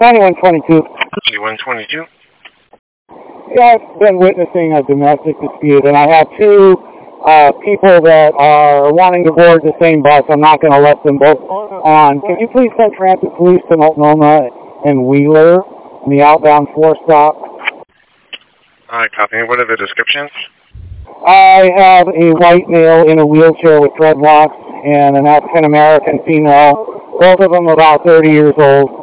9122. 9122. Yeah, I've been witnessing a domestic dispute, and I have two people that are wanting to board the same bus. I'm not going to let them both on. Can you please send transit police to Multnomah and Wheeler in the outbound 4 stop? Alright, copy. What are the descriptions? I have a white male in a wheelchair with dreadlocks and an African-American female, both of them about 30 years old.